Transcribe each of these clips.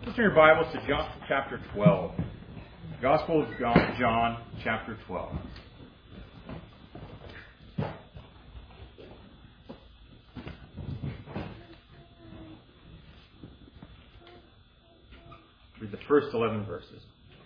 Let's turn your Bibles to John chapter 12. Gospel of John chapter 12. Read the first 11 verses.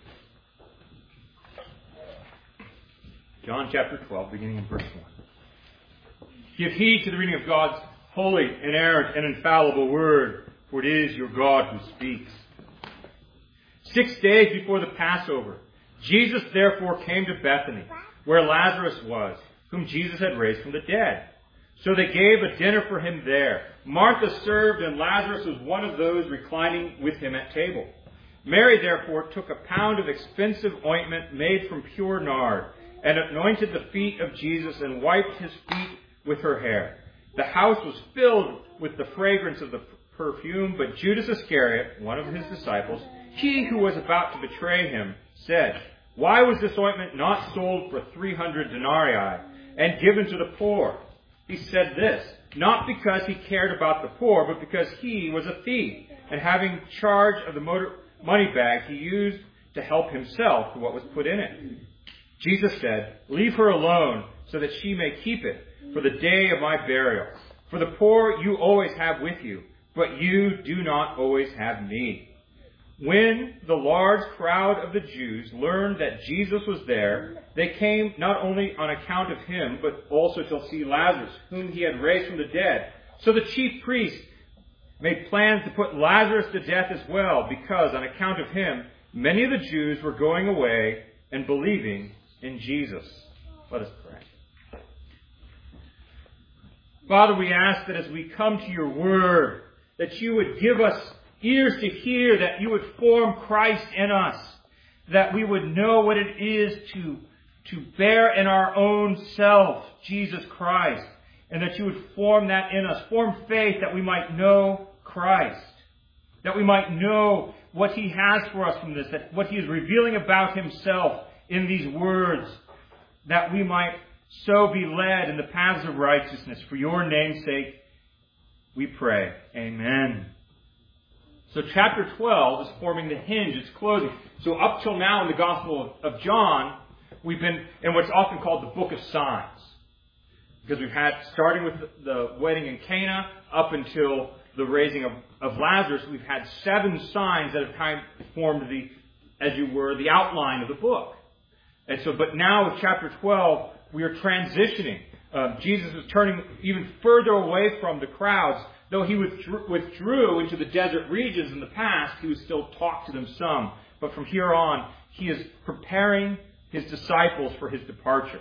John chapter 12, beginning in verse 1. Give heed to the reading of God's holy, inerrant, and infallible word, for it is your God who speaks. 6 days before the Passover, Jesus therefore came to Bethany, where Lazarus was, whom Jesus had raised from the dead. So they gave a dinner for him there. Martha served, and Lazarus was one of those reclining with him at table. Mary therefore took a pound of expensive ointment made from pure nard, and anointed the feet of Jesus and wiped his feet with her hair. The house was filled with the fragrance of the perfume, but Judas Iscariot, one of his disciples, he who was about to betray him, said, "Why was this ointment not sold for 300 denarii and given to the poor?" He said this, not because he cared about the poor, but because he was a thief, and having charge of the money bag, he used to help himself to what was put in it. Jesus said, "Leave her alone, so that she may keep it for the day of my burial. For the poor you always have with you, but you do not always have me." When the large crowd of the Jews learned that Jesus was there, they came not only on account of him, but also to see Lazarus, whom he had raised from the dead. So the chief priests made plans to put Lazarus to death as well, because on account of him, many of the Jews were going away and believing in Jesus. Let us pray. Father, we ask that as we come to your word, that you would give us ears to hear, that you would form Christ in us, that we would know what it is to bear in our own self Jesus Christ, and that you would form that in us, form faith that we might know Christ, that we might know what he has for us from this, that what he is revealing about himself in these words, that we might so be led in the paths of righteousness. For your name's sake, we pray. Amen. So chapter 12 is forming the hinge. It's closing. So up till now in the Gospel of John, we've been in what's often called the Book of Signs. Because we've had, starting with the wedding in Cana, up until the raising of Lazarus, we've had 7 signs that have kind of formed the outline of the book. And so, but now with chapter 12, we are transitioning. Jesus is turning even further away from the crowds. Though he withdrew into the desert regions in the past, he would still talk to them some. But from here on, he is preparing his disciples for his departure.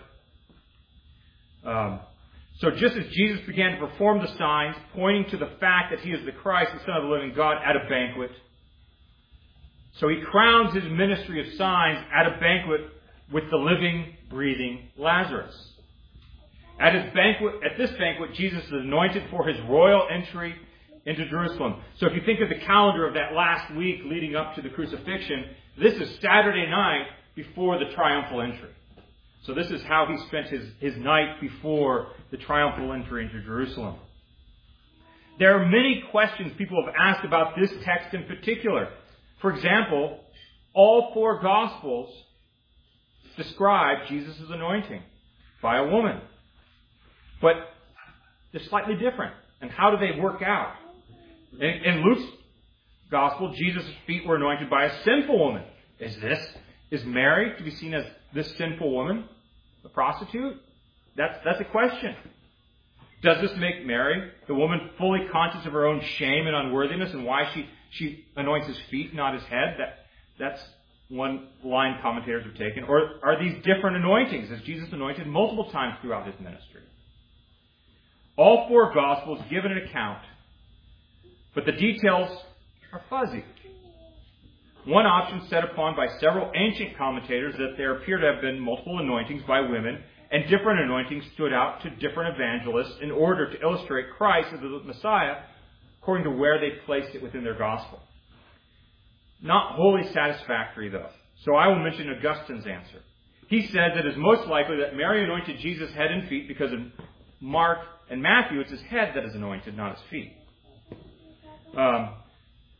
So just as Jesus began to perform the signs, pointing to the fact that he is the Christ, the Son of the living God, at a banquet, so he crowns his ministry of signs at a banquet with the living, breathing Lazarus. At this banquet, Jesus is anointed for his royal entry into Jerusalem. So if you think of the calendar of that last week leading up to the crucifixion, this is Saturday night before the triumphal entry. So this is how he spent his night before the triumphal entry into Jerusalem. There are many questions people have asked about this text in particular. For example, all 4 Gospels describe Jesus' anointing by a woman. But they're slightly different. And how do they work out? In Luke's Gospel, Jesus' feet were anointed by a sinful woman. Is Mary to be seen as this sinful woman, a prostitute? That's a question. Does this make Mary, the woman, fully conscious of her own shame and unworthiness and why she anoints his feet, not his head? That's one line commentators have taken. Or are these different anointings, as Jesus anointed multiple times throughout his ministry? All 4 Gospels give an account, but the details are fuzzy. One option set upon by several ancient commentators that there appear to have been multiple anointings by women, and different anointings stood out to different evangelists in order to illustrate Christ as the Messiah according to where they placed it within their Gospel. Not wholly satisfactory, though. So I will mention Augustine's answer. He says it is most likely that Mary anointed Jesus' head and feet because in Mark and Matthew, it's his head that is anointed, not his feet.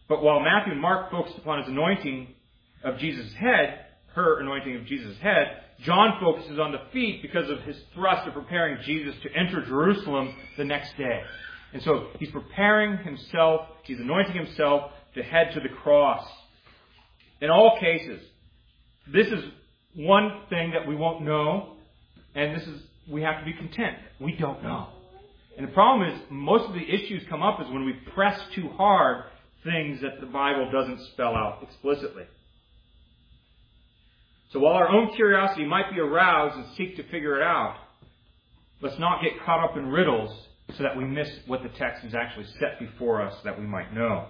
But while Matthew and Mark focused upon his anointing of Jesus' head, her anointing of Jesus' head, John focuses on the feet because of his thrust of preparing Jesus to enter Jerusalem the next day. And so he's preparing himself, he's anointing himself to head to the cross. In all cases, this is one thing that we won't know, and we have to be content. We don't know. And the problem is, most of the issues come up is when we press too hard things that the Bible doesn't spell out explicitly. So while our own curiosity might be aroused and seek to figure it out, let's not get caught up in riddles so that we miss what the text has actually set before us that we might know.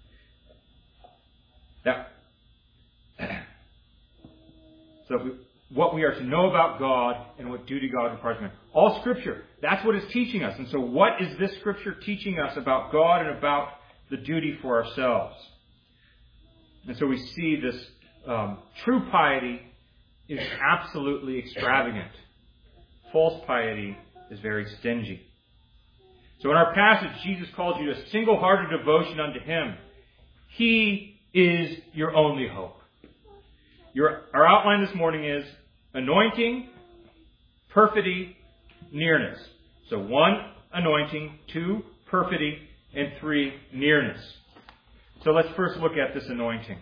What we are to know about God and what duty God requires of man. All Scripture, that's what it's teaching us. And so what is this Scripture teaching us about God and about the duty for ourselves? And so we see this true piety is absolutely extravagant. False piety is very stingy. So in our passage, Jesus calls you to a single-hearted devotion unto Him. He is your only hope. Our outline this morning is anointing, perfidy, nearness. So 1, anointing, 2, perfidy, and 3, nearness. So let's first look at this anointing.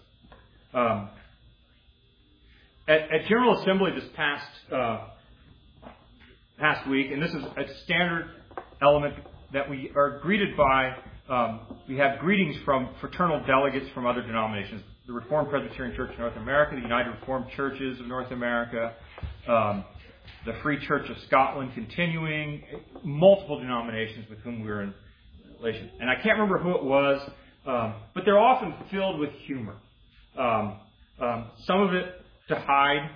At General Assembly this past week, and this is a standard element that we are greeted by, we have greetings from fraternal delegates from other denominations. The Reformed Presbyterian Church of North America, the United Reformed Churches of North America, the Free Church of Scotland, continuing, multiple denominations with whom we're in relation. And I can't remember who it was, but they're often filled with humor. Some of it to hide,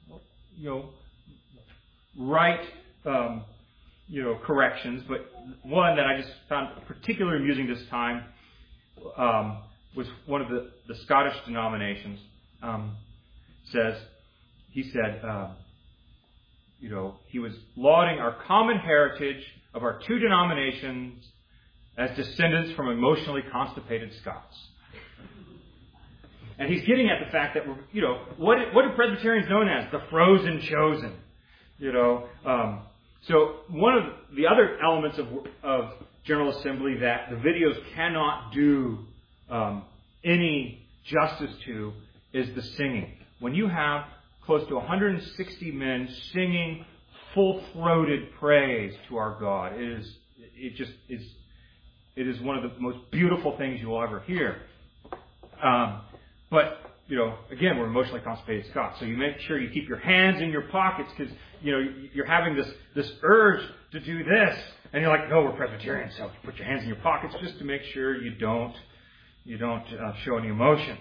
corrections, but one that I just found particularly amusing this time was one of the Scottish denominations. He was lauding our common heritage of our two denominations as descendants from emotionally constipated Scots. And he's getting at the fact that what are Presbyterians known as? The frozen chosen. So one of the other elements of General Assembly that the videos cannot do any justice to is the singing. When you have close to 160 men singing full-throated praise to our God, it is one of the most beautiful things you will ever hear. But again, we're emotionally constipated Scots, so you make sure you keep your hands in your pockets because you're having this urge to do this, and you're like, no, we're Presbyterians, so put your hands in your pockets just to make sure you don't show any emotion.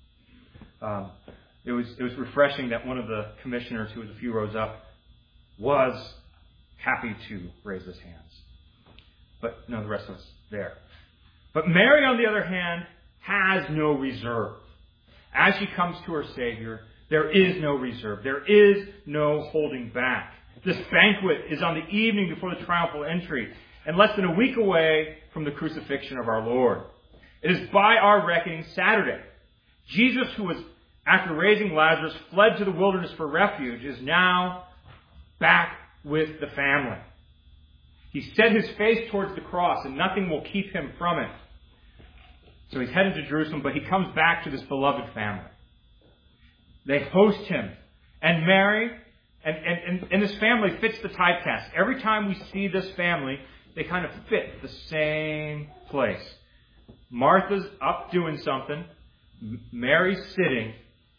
It was refreshing that one of the commissioners, who was a few rows up, was happy to raise his hands, but no, the rest of us there. But Mary, on the other hand, has no reserve. As she comes to her Savior, there is no reserve. There is no holding back. This banquet is on the evening before the triumphal entry, and less than a week away from the crucifixion of our Lord. It is by our reckoning Saturday. Jesus, who was, after raising Lazarus, fled to the wilderness for refuge, is now back with the family. He set his face towards the cross, and nothing will keep him from it. So he's headed to Jerusalem, but he comes back to this beloved family. They host him. And Mary, and this family fits the typecast. Every time we see this family, they kind of fit the same place. Martha's up doing something. Mary's sitting.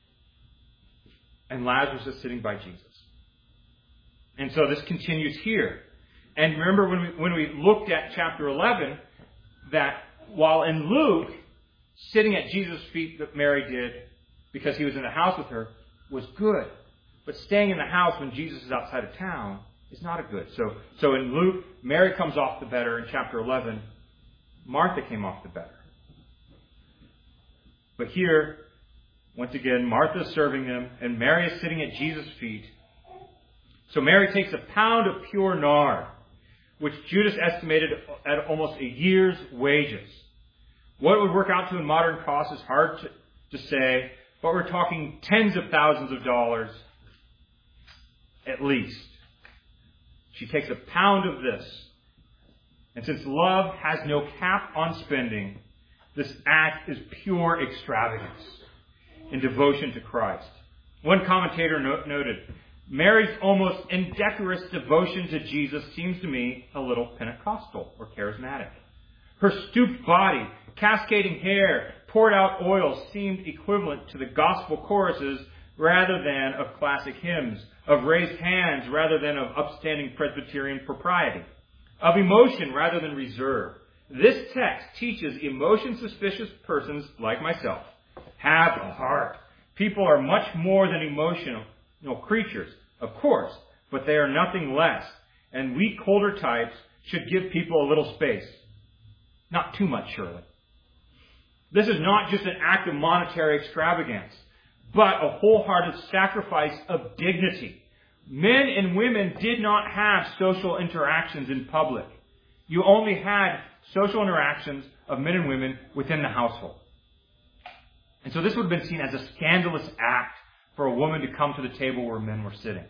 And Lazarus is sitting by Jesus. And so this continues here. And remember when we looked at chapter 11, that while in Luke, sitting at Jesus' feet that Mary did because he was in the house with her was good. But staying in the house when Jesus is outside of town is not a good. So in Luke, Mary comes off the better. In chapter 11, Martha came off the better. But here, once again, Martha is serving them, and Mary is sitting at Jesus' feet. So Mary takes a pound of pure nard, which Judas estimated at almost a year's wages. What it would work out to in modern costs is hard to say, but we're talking tens of thousands of dollars at least. She takes a pound of this. And since love has no cap on spending, this act is pure extravagance in devotion to Christ. One commentator noted, Mary's almost indecorous devotion to Jesus seems to me a little Pentecostal or charismatic. Her stooped body, cascading hair, poured out oil seemed equivalent to the gospel choruses rather than of classic hymns, of raised hands rather than of upstanding Presbyterian propriety, of emotion rather than reserve. This text teaches emotion-suspicious persons like myself have a heart. People are much more than emotional creatures, of course, but they are nothing less. And we colder types should give people a little space. Not too much, surely. This is not just an act of monetary extravagance, but a wholehearted sacrifice of dignity. Men and women did not have social interactions in public. You only had social interactions of men and women within the household. And so this would have been seen as a scandalous act for a woman to come to the table where men were sitting.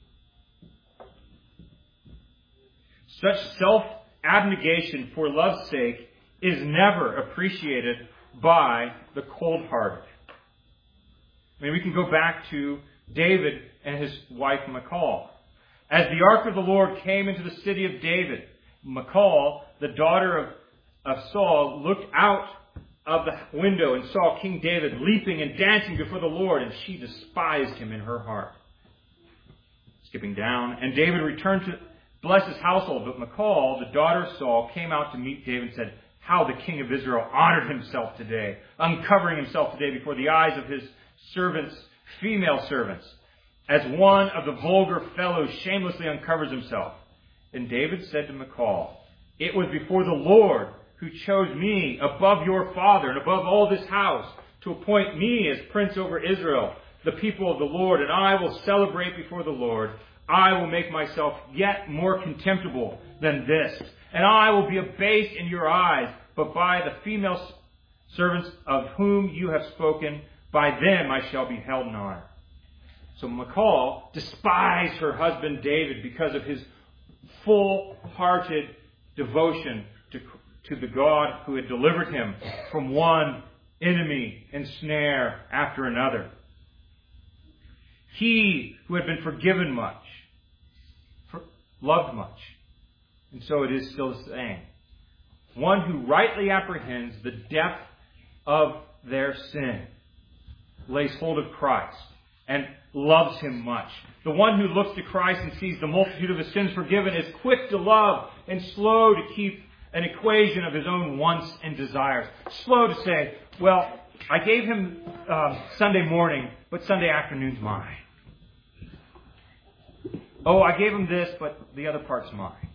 Such self-abnegation for love's sake is never appreciated by the cold-hearted. I mean, we can go back to David and his wife Michal. As the ark of the Lord came into the city of David, Michal, the daughter of Saul, looked out of the window and saw King David leaping and dancing before the Lord, and she despised him in her heart. Skipping down, and David returned to bless his household, but Michal, the daughter of Saul, came out to meet David and said, "How the king of Israel honored himself today, uncovering himself today before the eyes of his servants, female servants, as one of the vulgar fellows shamelessly uncovers himself." And David said to Michal, "It was before the Lord who chose me above your father and above all this house to appoint me as prince over Israel, the people of the Lord, and I will celebrate before the Lord. I will make myself yet more contemptible than this, and I will be abased in your eyes, but by the female servants of whom you have spoken, by them I shall be held in honor." So Michal despised her husband David because of his full-hearted devotion to the God who had delivered him from one enemy and snare after another. He who had been forgiven much, loved much. And so it is still the same. One who rightly apprehends the depth of their sin lays hold of Christ and loves him much. The one who looks to Christ and sees the multitude of his sins forgiven is quick to love and slow to keep an equation of his own wants and desires. Slow to say, well, I gave him Sunday morning, but Sunday afternoon's mine. Oh, I gave him this, but the other part's mine.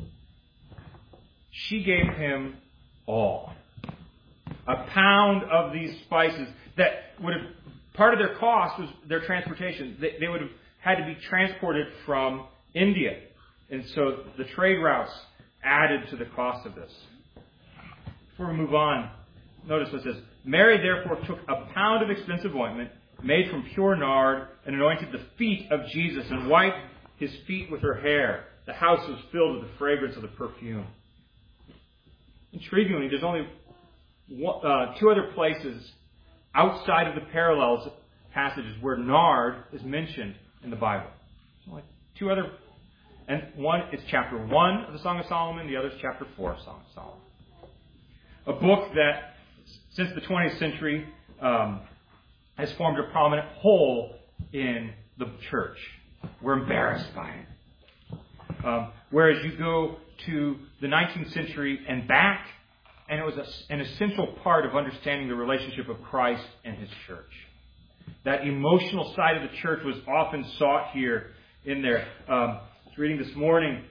She gave him all. A pound of these spices that would have, part of their cost was their transportation. They would have had to be transported from India. And so the trade routes added to the cost of this. Before we move on, notice what it says. Mary therefore took a pound of expensive ointment made from pure nard and anointed the feet of Jesus and wiped his feet with her hair. The house was filled with the fragrance of the perfume. Intriguingly, there's only two other places outside of the parallels passages where nard is mentioned in the Bible. Only two other, and one is chapter 1 of the Song of Solomon, the other is chapter 4 of the Song of Solomon. A book that, since the 20th century, has formed a prominent hole in the church. We're embarrassed by it. Whereas you go to the 19th century and back, and it was an essential part of understanding the relationship of Christ and his church. That emotional side of the church was often sought here in there. I was reading this morning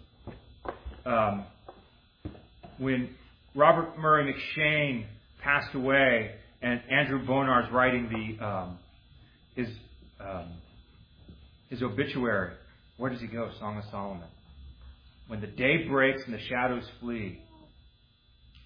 when Robert Murray McShane passed away, and Andrew Bonar's writing his obituary. Where does he go? Song of Solomon. When the day breaks and the shadows flee,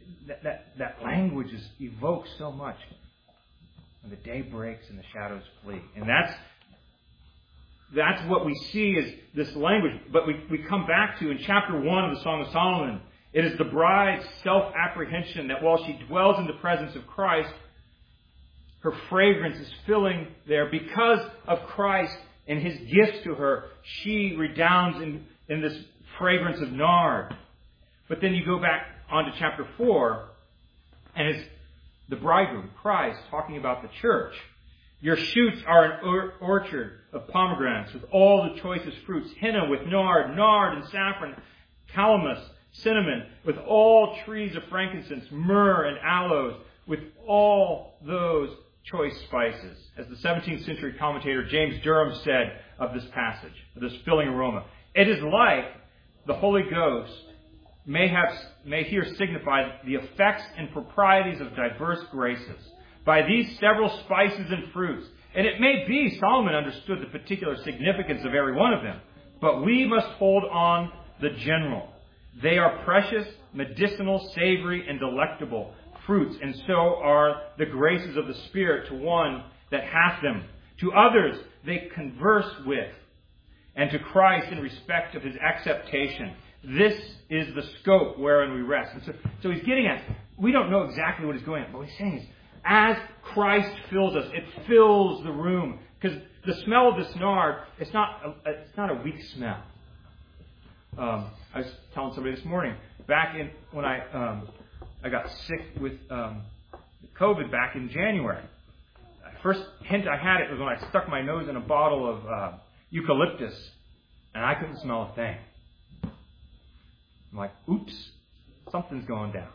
that language evokes so much. When the day breaks and the shadows flee. And that's what we see as this language. But we come back to in chapter 1 of the Song of Solomon. It is the bride's self-apprehension that while she dwells in the presence of Christ, her fragrance is filling there because of Christ and His gifts to her. She redounds in this fragrance of nard. But then you go back onto chapter 4, and it's the bridegroom, Christ, talking about the church. Your shoots are an orchard of pomegranates with all the choicest fruits, henna with nard and saffron, calamus, cinnamon, with all trees of frankincense, myrrh and aloes, with all those choice spices. As the 17th century commentator James Durham said of this passage, of this filling aroma, it is like the Holy Ghost may here signify the effects and proprieties of diverse graces by these several spices and fruits. And it may be Solomon understood the particular significance of every one of them, but we must hold on the general. They are precious, medicinal, savory, and delectable fruits, and so are the graces of the Spirit to one that hath them. To others they converse with, and to Christ in respect of His acceptation. This is the scope wherein we rest. And so he's getting at, we don't know exactly what is going on, but what he's saying is, as Christ fills us, it fills the room. Because the smell of this nard, it's not a weak smell. I was telling somebody this morning, back in when I got sick with COVID back in January. The first hint I had it was when I stuck my nose in a bottle of eucalyptus, and I couldn't smell a thing. I'm like, oops, something's going down.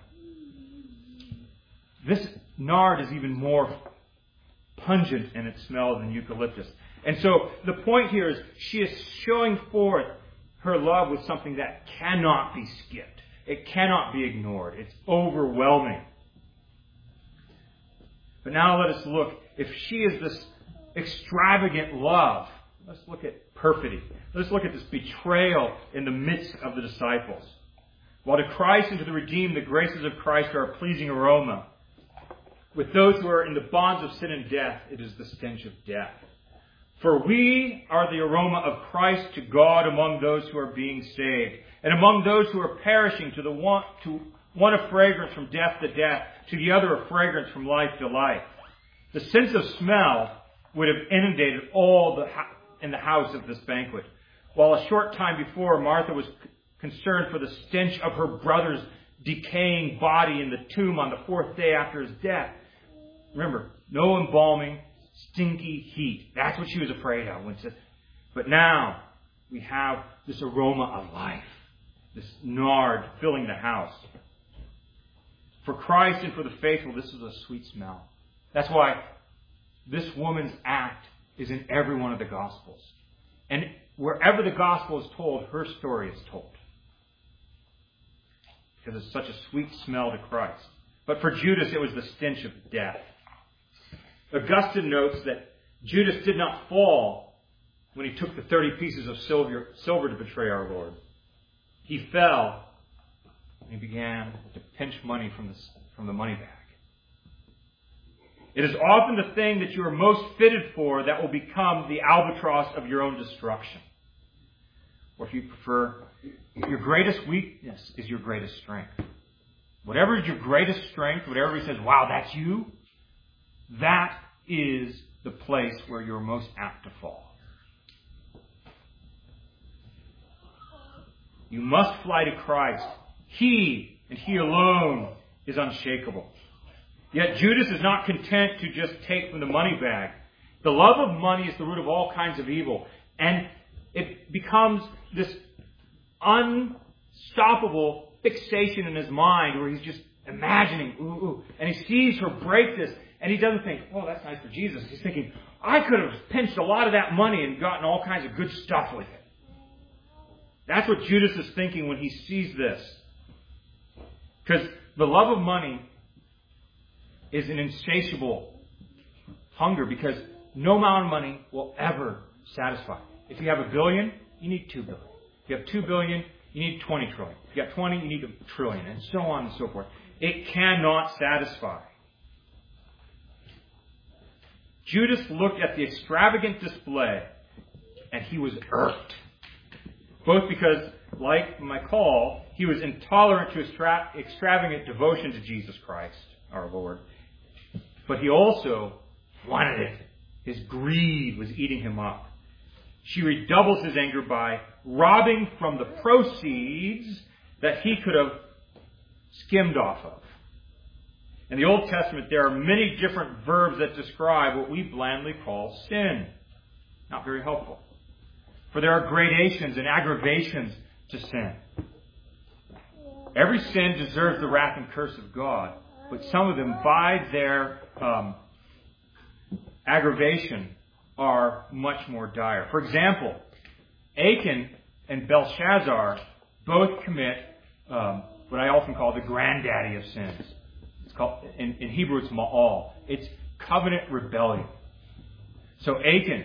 This nard is even more pungent in its smell than eucalyptus. And so the point here is she is showing forth her love with something that cannot be skipped. It cannot be ignored. It's overwhelming. But now let us look. If she is this extravagant love, let's look at perfidy. Let's look at this betrayal in the midst of the disciples. While to Christ and to the redeemed, the graces of Christ are a pleasing aroma. With those who are in the bonds of sin and death, it is the stench of death. For we are the aroma of Christ to God among those who are being saved, and among those who are perishing, to one a fragrance from death to death, to the other a fragrance from life to life. The sense of smell would have inundated all in the house of this banquet. While a short time before, Martha was concerned for the stench of her brother's decaying body in the tomb on the fourth day after his death. Remember, no embalming, stinky heat. That's what she was afraid of. But now we have this aroma of life, this nard filling the house. For Christ and for the faithful, this is a sweet smell. That's why this woman's act is in every one of the Gospels. And wherever the Gospel is told, her story is told. Because it's such a sweet smell to Christ. But for Judas, it was the stench of death. Augustine notes that Judas did not fall when he took the 30 pieces of silver to betray our Lord. He fell and he began to pinch money from the money bag. It is often the thing that you are most fitted for that will become the albatross of your own destruction. Or if you prefer, your greatest weakness is your greatest strength. Whatever is your greatest strength, whatever he says, wow, that's you, that is the place where you're most apt to fall. You must fly to Christ. He, and He alone, is unshakable. Yet Judas is not content to just take from the money bag. The love of money is the root of all kinds of evil. And it becomes this unstoppable fixation in his mind where he's just imagining, ooh. And he sees her break this. And he doesn't think, oh, that's nice for Jesus. He's thinking, I could have pinched a lot of that money and gotten all kinds of good stuff with it. That's what Judas is thinking when he sees this. Because the love of money is an insatiable hunger, because no amount of money will ever satisfy. If you have $1 billion, you need $2 billion. If you have $2 billion, you need 20 trillion. If you got 20, you need $1 trillion, and so on and so forth. It cannot satisfy. Judas looked at the extravagant display and he was irked. Both because, like Michal, he was intolerant to extravagant devotion to Jesus Christ, our Lord. But he also wanted it. His greed was eating him up. She redoubles his anger by robbing from the proceeds that he could have skimmed off of. In the Old Testament, there are many different verbs that describe what we blandly call sin. Not very helpful. For there are gradations and aggravations to sin. Every sin deserves the wrath and curse of God, but some of them, by their aggravation, are much more dire. For example, Achan and Belshazzar both commit what I often call the granddaddy of sins. It's called, in Hebrew, it's ma'al. It's covenant rebellion. So Achan,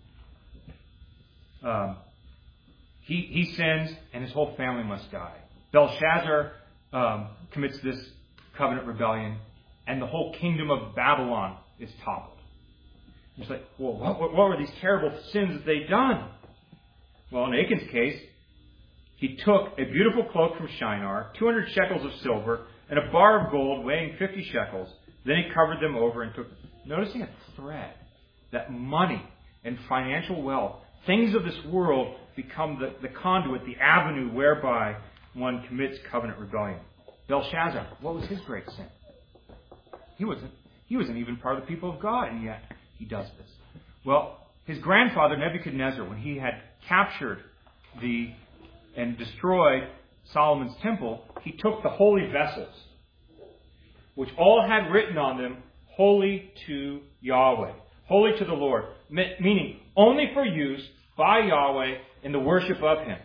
he sins and his whole family must die. Belshazzar commits this covenant rebellion and the whole kingdom of Babylon is toppled. It's like, well, what were these terrible sins that they'd done? Well, in Achan's case, he took a beautiful cloak from Shinar, 200 shekels of silver, and a bar of gold weighing 50 shekels. Then he covered them over and took, noticing a thread, that money and financial wealth, things of this world, become the conduit, the avenue whereby one commits covenant rebellion. Belshazzar, what was his great sin? He wasn't even part of the people of God, and yet he does this. Well, his grandfather Nebuchadnezzar, when he had captured and destroyed Solomon's temple, he took the holy vessels, which all had written on them, holy to Yahweh, holy to the Lord, meaning only for use by Yahweh in the worship of Him.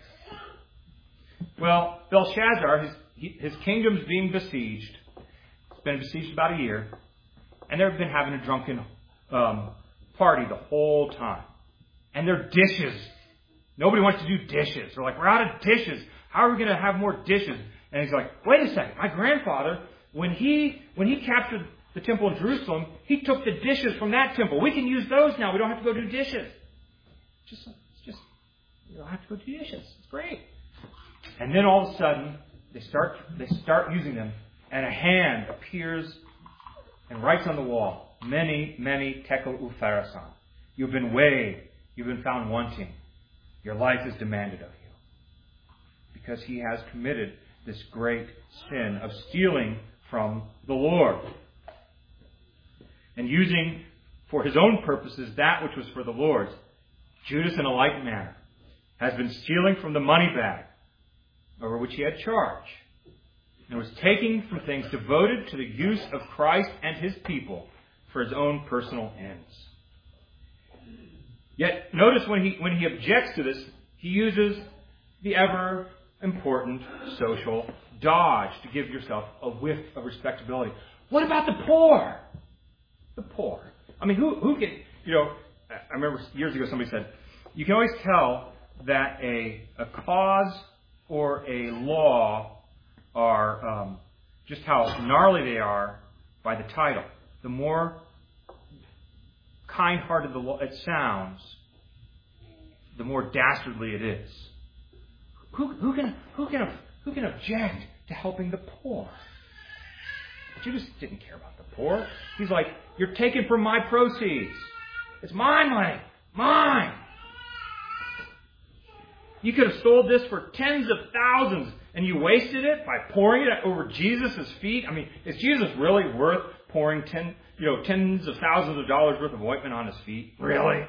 Well, Belshazzar, his kingdom's being besieged. It's been besieged about a year. And they've been having a drunken party the whole time. And their dishes. Nobody wants to do dishes. They're like, we're out of dishes. How are we going to have more dishes? And he's like, wait a second. My grandfather, when he captured the temple in Jerusalem, he took the dishes from that temple. We can use those now. We don't have to go do dishes. Just you don't have to go do dishes. It's great. And then all of a sudden, they start using them, and a hand appears and writes on the wall, many, many tekel upharasan. You've been weighed. You've been found wanting. Your life is demanded of you. Because he has committed this great sin of stealing from the Lord. And using for his own purposes that which was for the Lord's. Judas, in a like manner, has been stealing from the money bag over which he had charge, and was taking from things devoted to the use of Christ and his people for his own personal ends. Yet, notice when he objects to this, he uses the ever important social dodge to give yourself a whiff of respectability. What about the poor? The poor. I mean, who can, I remember years ago somebody said, you can always tell that a cause or a law are just how gnarly they are by the title. The more kind-hearted it sounds, the more dastardly it is. Who can object to helping the poor? Judas didn't care about the poor. He's like, you're taking from my proceeds. It's my money. Mine. You could have sold this for tens of thousands and you wasted it by pouring it over Jesus' feet. I mean, is Jesus really worth pouring tens of thousands of dollars worth of ointment on his feet? Really?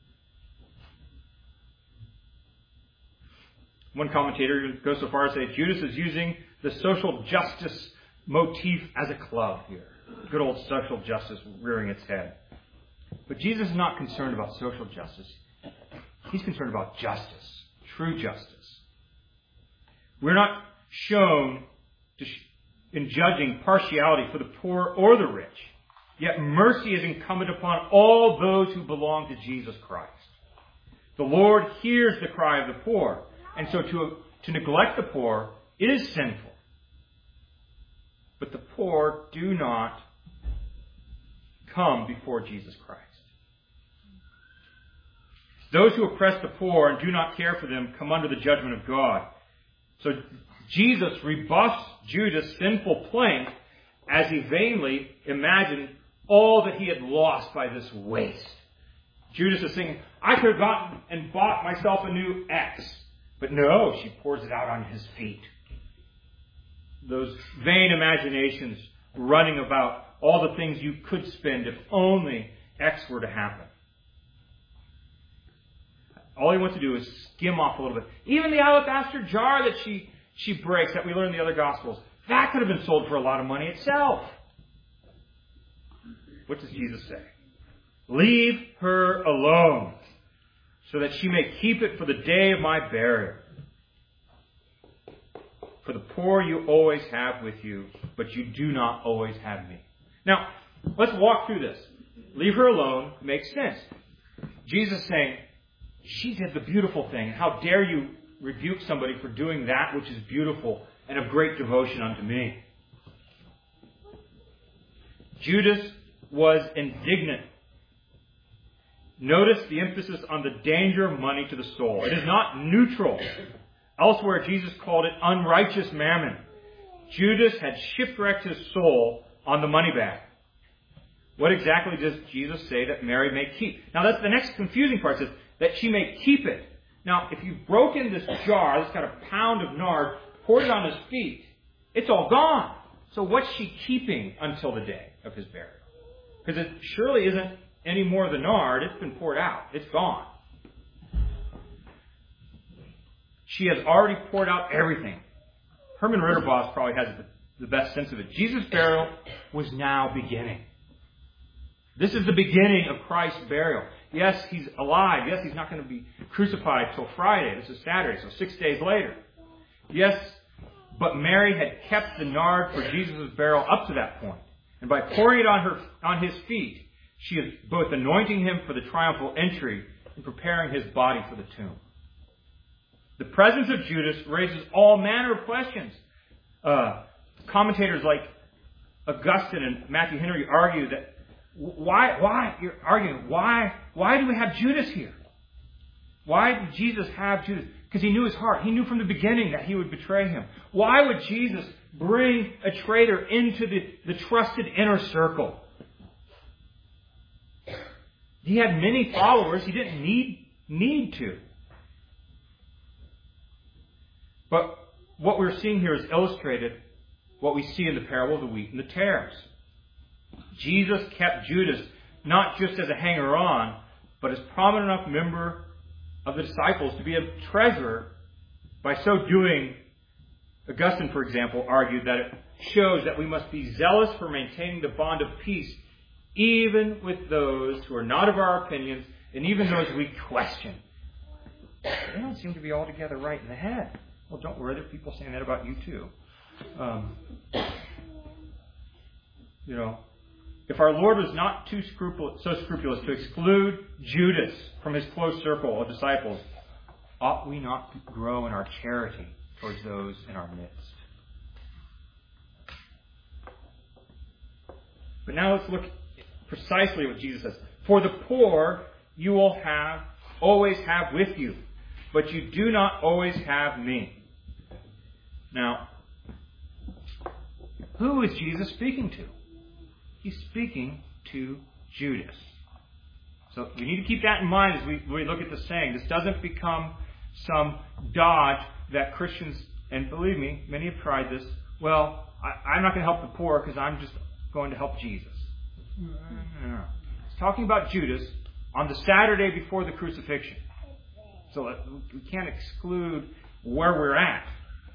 One commentator goes so far as to say Judas is using the social justice motif as a club here. Good old social justice rearing its head. But Jesus is not concerned about social justice. He's concerned about justice. True justice. We're not shown in judging partiality for the poor or the rich. Yet mercy is incumbent upon all those who belong to Jesus Christ. The Lord hears the cry of the poor. And so to neglect the poor is sinful. but the poor do not come before Jesus Christ. Those who oppress the poor and do not care for them come under the judgment of God. So Jesus rebuffs Judas' sinful plank as he vainly imagined all that he had lost by this waste. Judas is thinking, I could have gotten and bought myself a new X. But no, she pours it out on his feet. Those vain imaginations running about all the things you could spend if only X were to happen. All he wants to do is skim off a little bit. Even the alabaster jar that she breaks, that we learn in the other Gospels, that could have been sold for a lot of money itself. What does Jesus say? Leave her alone, so that she may keep it for the day of my burial. For the poor you always have with you, but you do not always have me. Now, let's walk through this. Leave her alone makes sense. Jesus is saying, she did the beautiful thing. How dare you rebuke somebody for doing that which is beautiful and of great devotion unto me? Judas was indignant. Notice the emphasis on the danger of money to the soul. It is not neutral. Elsewhere, Jesus called it unrighteous mammon. Judas had shipwrecked his soul on the money bag. What exactly does Jesus say that Mary may keep? Now, that's the next confusing part. It says that she may keep it. Now, if you've broken this jar, that's got a pound of nard, poured it on his feet, it's all gone. So what's she keeping until the day of his burial? Because it surely isn't any more of the nard. It's been poured out. It's gone. She has already poured out everything. Herman Ritterboss probably has the best sense of it. Jesus' burial was now beginning. This is the beginning of Christ's burial. Yes, he's alive. Yes, he's not going to be crucified till Friday. This is Saturday, so 6 days later. Yes, but Mary had kept the nard for Jesus' burial up to that point. And by pouring it on his feet, she is both anointing him for the triumphal entry and preparing his body for the tomb. The presence of Judas raises all manner of questions. Commentators like Augustine and Matthew Henry argue that why do we have Judas here? Why did Jesus have Judas? Because he knew his heart. He knew from the beginning that he would betray him. Why would Jesus bring a traitor into the trusted inner circle? He had many followers. He didn't need to. But what we're seeing here is illustrated what we see in the parable of the wheat and the tares. Jesus kept Judas not just as a hanger-on, but as a prominent enough member of the disciples to be a treasurer. By so doing, Augustine, for example, argued that it shows that we must be zealous for maintaining the bond of peace even with those who are not of our opinions and even those we question. They don't seem to be altogether right in the head. Well, don't worry, there are people saying that about you too. If our Lord was not so scrupulous to exclude Judas from his close circle of disciples, ought we not to grow in our charity towards those in our midst? But now let's look precisely what Jesus says. For the poor you will always have with you, but you do not always have me. Now, who is Jesus speaking to? He's speaking to Judas. So we need to keep that in mind as we look at the saying. This doesn't become some dodge that Christians, and believe me, many have tried this, well, I'm not going to help the poor because I'm just going to help Jesus. No. It's talking about Judas on the Saturday before the crucifixion. So we can't exclude where we're at.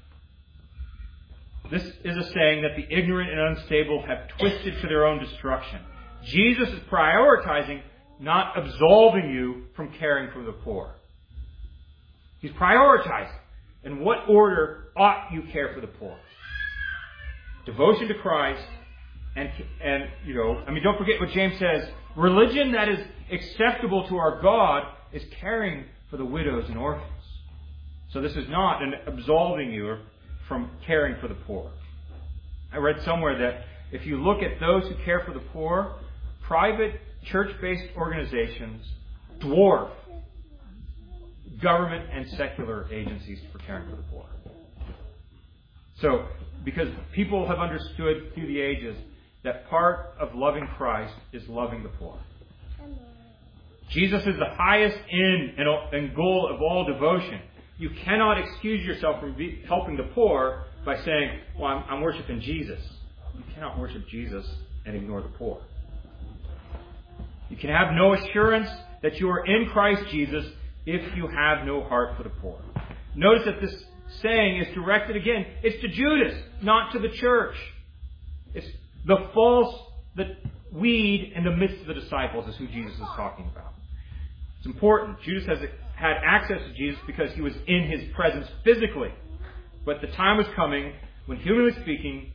This is a saying that the ignorant and unstable have twisted to their own destruction. Jesus is prioritizing, not absolving you from caring for the poor. He's prioritizing. In what order ought you care for the poor? Devotion to Christ, and don't forget what James says. Religion that is acceptable to our God is caring for the widows and orphans. So this is not an absolving you from caring for the poor. I read somewhere that if you look at those who care for the poor, private church-based organizations dwarf government and secular agencies for caring for the poor. So, because people have understood through the ages that part of loving Christ is loving the poor. Jesus is the highest end and goal of all devotion. You cannot excuse yourself from helping the poor by saying, well, I'm worshiping Jesus. You cannot worship Jesus and ignore the poor. You can have no assurance that you are in Christ Jesus if you have no heart for the poor. Notice that this saying is directed again. It's to Judas, not to the church. It's the weed in the midst of the disciples is who Jesus is talking about. It's important. Judas had access to Jesus because he was in his presence physically. But the time was coming when, humanly speaking,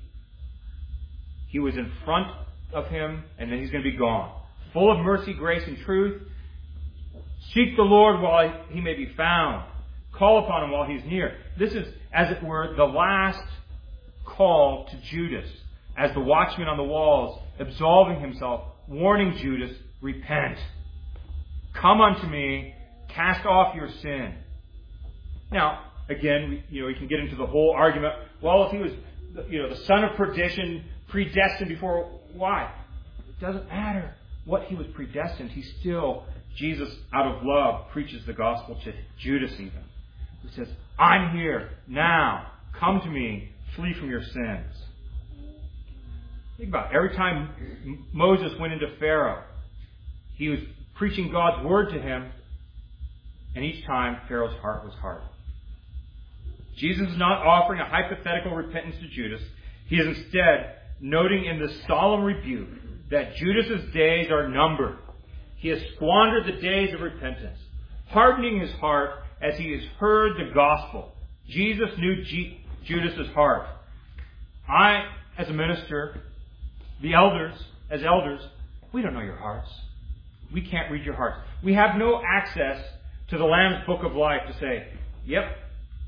he was in front of him and then he's going to be gone. Full of mercy, grace, and truth. Seek the Lord while he may be found. Call upon him while he's near. This is, as it were, the last call to Judas as the watchman on the walls, absolving himself, warning Judas, repent. Come unto me, cast off your sin. Now, again, we can get into the whole argument. Well, if he was, the son of perdition, predestined before, why? It doesn't matter what he was predestined. He still, Jesus, out of love, preaches the gospel to Judas even. He says, I'm here now. Come to me. Flee from your sins. Think about it. Every time Moses went into Pharaoh, he was preaching God's word to him, and each time Pharaoh's heart was hardened. Jesus is not offering a hypothetical repentance to Judas. He is instead noting in this solemn rebuke that Judas's days are numbered. He has squandered the days of repentance, hardening his heart as he has heard the gospel. Jesus knew Judas's heart. I, as a minister, the elders, as elders, we don't know your hearts. We can't read your hearts. We have no access to the Lamb's Book of Life to say, yep,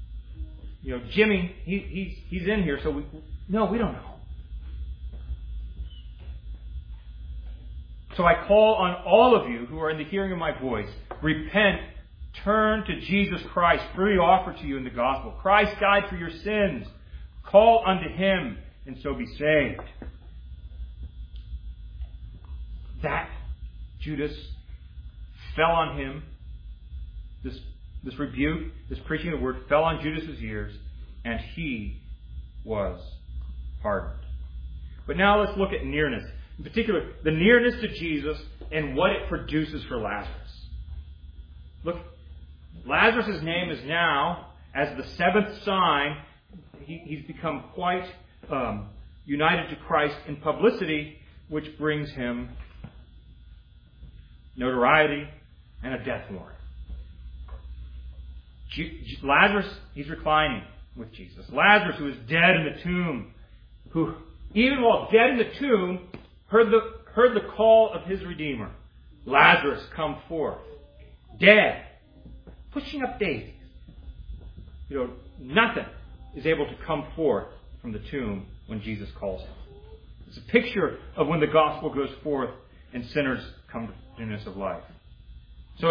Jimmy, he's in here, so we don't know. So I call on all of you who are in the hearing of my voice, repent, turn to Jesus Christ, freely offered to you in the gospel. Christ died for your sins. Call unto him, and so be saved. That Judas fell on him. This rebuke, this preaching of the word fell on Judas's ears, and he was hardened. But now let's look at nearness. In particular, the nearness to Jesus and what it produces for Lazarus. Look, Lazarus' name is now, as the seventh sign, he's become quite united to Christ in publicity, which brings him notoriety and a death warrant. Lazarus, he's reclining with Jesus. Lazarus, who is dead in the tomb, who, even while dead in the tomb, heard the call of his Redeemer. Lazarus, come forth. Dead. Pushing up daisies. Nothing is able to come forth from the tomb when Jesus calls him. It's a picture of when the gospel goes forth and sinners come to newness of life. So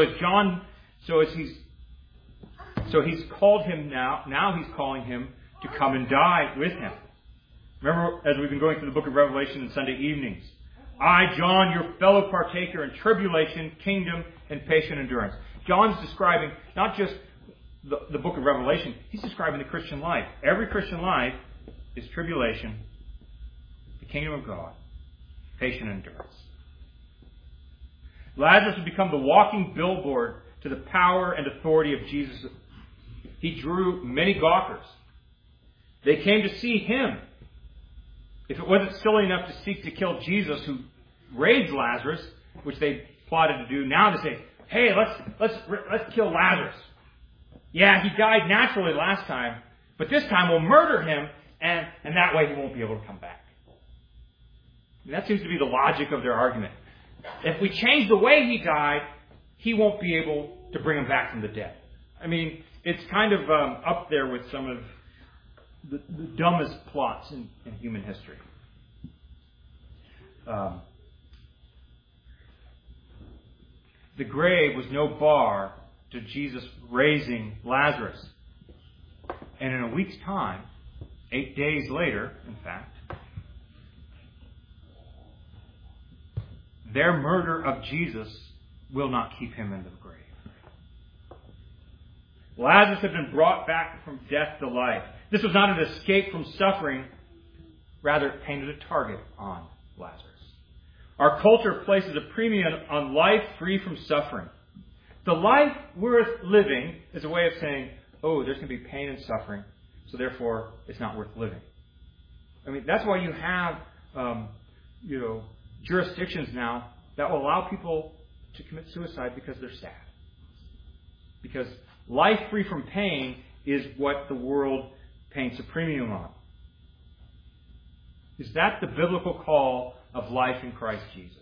he's called him now he's calling him to come and die with him. Remember, as we've been going through the book of Revelation on Sunday evenings, I, John, your fellow partaker in tribulation, kingdom, and patient endurance. John's describing not just the book of Revelation, he's describing the Christian life. Every Christian life is tribulation, the kingdom of God, patient endurance. Lazarus has become the walking billboard to the power and authority of Jesus. He drew many gawkers. They came to see him. If it wasn't silly enough to seek to kill Jesus, who raised Lazarus, which they plotted to do, now to say, hey, let's kill Lazarus. Yeah, he died naturally last time, but this time we'll murder him, and that way he won't be able to come back. And that seems to be the logic of their argument. If we change the way he died, he won't be able to bring him back from the dead. I mean, it's kind of up there with some of the dumbest plots in human history. The grave was no bar to Jesus raising Lazarus. And in a week's time, 8 days later, in fact, their murder of Jesus will not keep him in the grave. Lazarus had been brought back from death to life. This was not an escape from suffering. Rather, it painted a target on Lazarus. Our culture places a premium on life free from suffering. The life worth living is a way of saying, oh, there's going to be pain and suffering, so therefore it's not worth living. I mean, that's why you have, jurisdictions now that will allow people to commit suicide because they're sad. Because life free from pain is what the world paints a premium on. Is that the biblical call of life in Christ Jesus?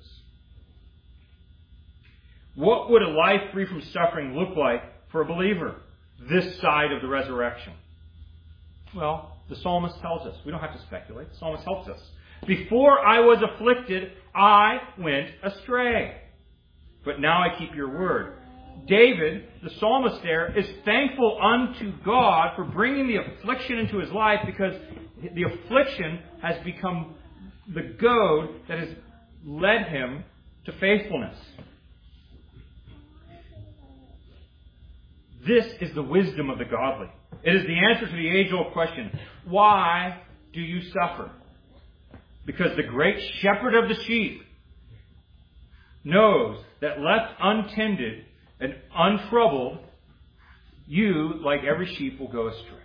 What would a life free from suffering look like for a believer this side of the resurrection? Well, the psalmist tells us. We don't have to speculate. The psalmist helps us. Before I was afflicted, I went astray. But now I keep your word. David, the psalmist there, is thankful unto God for bringing the affliction into his life, because the affliction has become the goad that has led him to faithfulness. This is the wisdom of the godly. It is the answer to the age-old question, why do you suffer? Because the great shepherd of the sheep knows that left untended and untroubled, you, like every sheep, will go astray.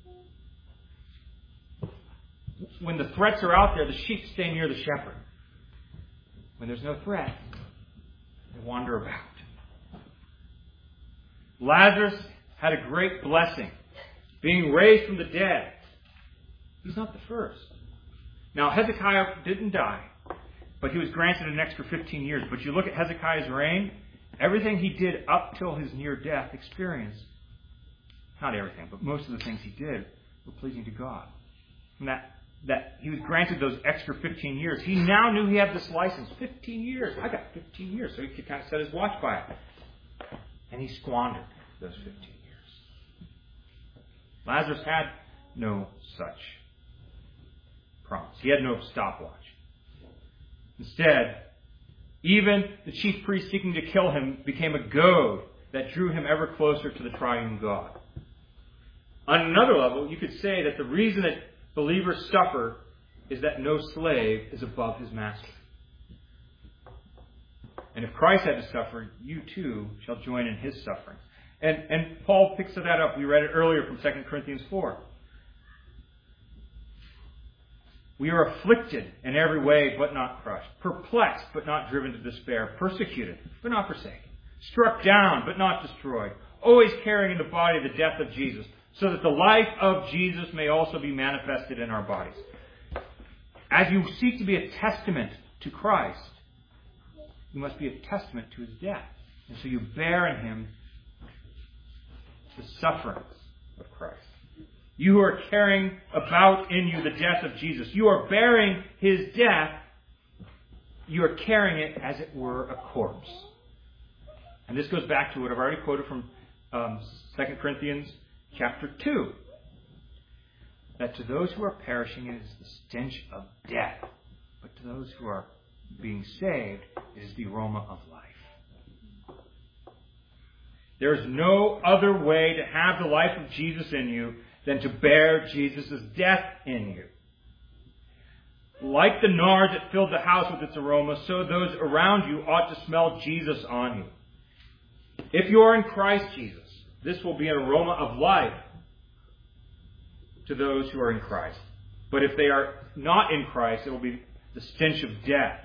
When the threats are out there, the sheep stay near the shepherd. When there's no threat, they wander about. Lazarus had a great blessing, being raised from the dead. He's not the first. Now, Hezekiah didn't die, but he was granted an extra 15 years. But you look at Hezekiah's reign, everything he did up till his near-death experience, not everything, but most of the things he did were pleasing to God. And that he was granted those extra 15 years. He now knew he had this license. 15 years. I got 15 years. So he could kind of set his watch by it. And he squandered those 15 years. Lazarus had no such promise. He had no stopwatch. Instead, even the chief priest seeking to kill him became a goad that drew him ever closer to the triune God. On another level, you could say that the reason that believers suffer is that no slave is above his master. And if Christ had to suffer, you too shall join in his suffering. And Paul picks that up. We read it earlier from 2 Corinthians 4. We are afflicted in every way, but not crushed. Perplexed, but not driven to despair. Persecuted, but not forsaken. Struck down, but not destroyed. Always carrying in the body the death of Jesus, so that the life of Jesus may also be manifested in our bodies. As you seek to be a testament to Christ, you must be a testament to his death. And so you bear in him the sufferings of Christ. You who are carrying about in you the death of Jesus, you are bearing his death. You are carrying it as it were a corpse. And this goes back to what I've already quoted from 2 Corinthians chapter 2. That to those who are perishing it is the stench of death. But to those who are being saved, it is the aroma of life. There is no other way to have the life of Jesus in you than to bear Jesus' death in you. Like the nard that filled the house with its aroma, so those around you ought to smell Jesus on you. If you are in Christ Jesus, this will be an aroma of life to those who are in Christ. But if they are not in Christ, it will be the stench of death.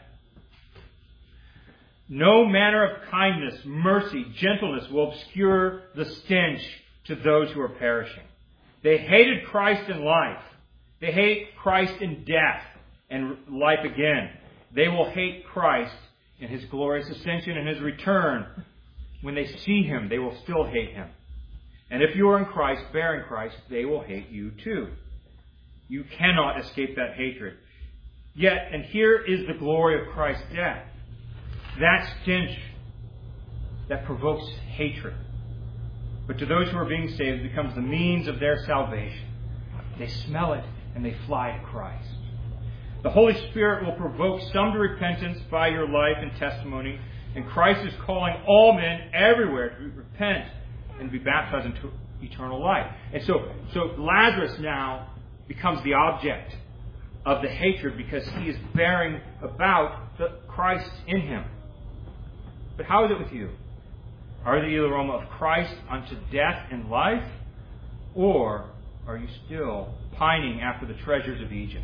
No manner of kindness, mercy, gentleness will obscure the stench to those who are perishing. They hated Christ in life. They hate Christ in death and life again. They will hate Christ in his glorious ascension and his return. When they see him, they will still hate him. And if you are in Christ, bearing Christ, they will hate you too. You cannot escape that hatred. Yet, and here is the glory of Christ's death. That stench that provokes hatred. But to those who are being saved, it becomes the means of their salvation. They smell it and they fly to Christ. The Holy Spirit will provoke some to repentance by your life and testimony. And Christ is calling all men everywhere to repent and be baptized into eternal life. And so Lazarus now becomes the object of the hatred because he is bearing about the Christ in him. But how is it with you? Are you the aroma of Christ unto death and life? Or are you still pining after the treasures of Egypt?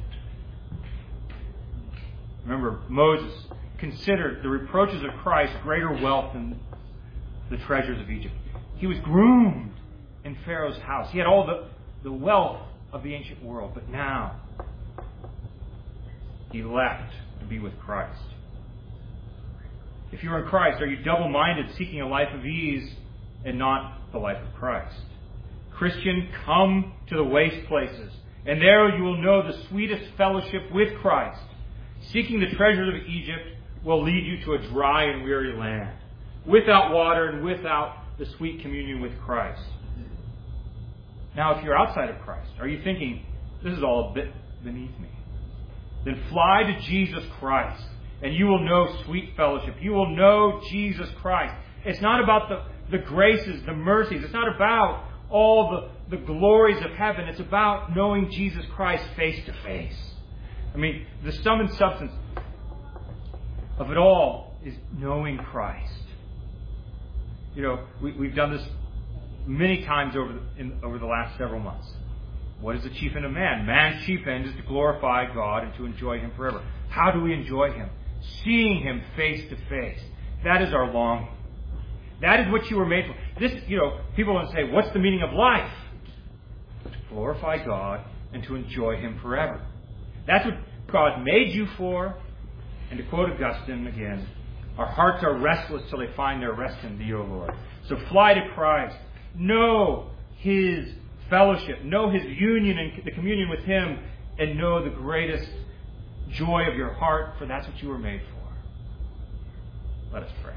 Remember, Moses considered the reproaches of Christ greater wealth than the treasures of Egypt. He was groomed in Pharaoh's house. He had all the wealth of the ancient world. But now, he left to be with Christ. If you are in Christ, are you double-minded, seeking a life of ease and not the life of Christ? Christian, come to the waste places, and there you will know the sweetest fellowship with Christ. Seeking the treasures of Egypt will lead you to a dry and weary land, without water and without the sweet communion with Christ. Now, if you're outside of Christ, are you thinking, this is all a bit beneath me? Then fly to Jesus Christ, and you will know sweet fellowship. You will know Jesus Christ. It's not about the graces, the mercies. It's not about all the glories of heaven. It's about knowing Jesus Christ face to face. I mean, the sum and substance of it all is knowing Christ. You know, we've done this many times over the last several months. What is the chief end of man? Man's chief end is to glorify God and to enjoy Him forever. How do we enjoy Him? Seeing Him face to face. That is our longing. That is what you were made for. This, people want to say, what's the meaning of life? To glorify God and to enjoy Him forever. That's what God made you for. And to quote Augustine again, our hearts are restless till they find their rest in Thee, O Lord. So fly to Christ. Know His fellowship. Know His union and the communion with Him. And know the greatest joy of your heart, for that's what you were made for. Let us pray.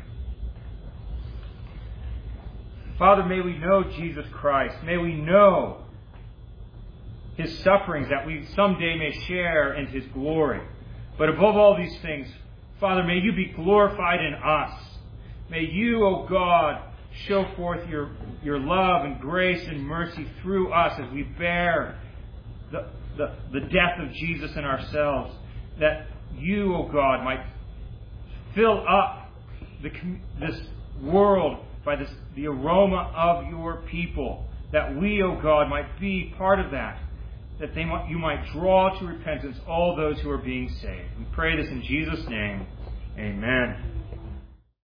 Father, may we know Jesus Christ. May we know His sufferings, that we someday may share in His glory. But above all these things, Father, may You be glorified in us. May You, O God, show forth your love and grace and mercy through us as we bear the death of Jesus in ourselves. That You, O God, might fill up this world by the aroma of Your people. That we, O God, might be part of that. That You might draw to repentance all those who are being saved. We pray this in Jesus' name. Amen.